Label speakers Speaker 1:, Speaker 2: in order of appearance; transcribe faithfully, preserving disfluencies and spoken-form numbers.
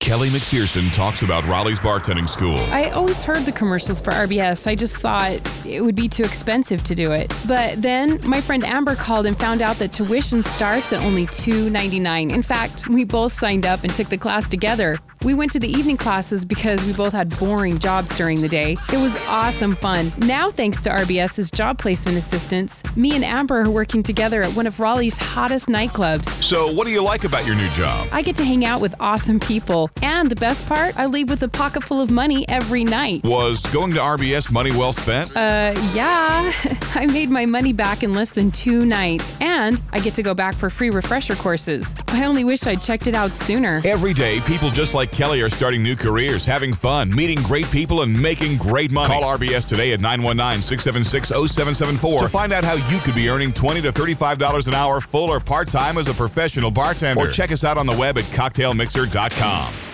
Speaker 1: Kelly McPherson talks about Raleigh's bartending school.
Speaker 2: I always heard the commercials for R B S. I just thought it would be too expensive to do it. But then my friend Amber called and found out that tuition starts at only two dollars and ninety-nine cents. In fact, we both signed up and took the class together. We went to the evening classes because we both had boring jobs during the day. It was awesome fun. Now, thanks to RBS's job placement assistance, me and Amber are working together at one of Raleigh's hottest nightclubs.
Speaker 1: So what do you like about your new job?
Speaker 2: I get to hang out with awesome people. And the best part, I leave with a pocket full of money every night.
Speaker 1: Was going to R B S money well spent?
Speaker 2: Uh, yeah. I made my money back in less than two nights. And I get to go back for free refresher courses. I only wish I'd checked it out sooner.
Speaker 1: Every day, people just like Kelly are starting new careers, having fun, meeting great people, and making great money. Call R B S today at nine one nine, six seven six, zero seven seven four to find out how you could be earning twenty to thirty-five dollars an hour full or part-time as a professional bartender. Or check us out on the web at cocktail mixer dot com.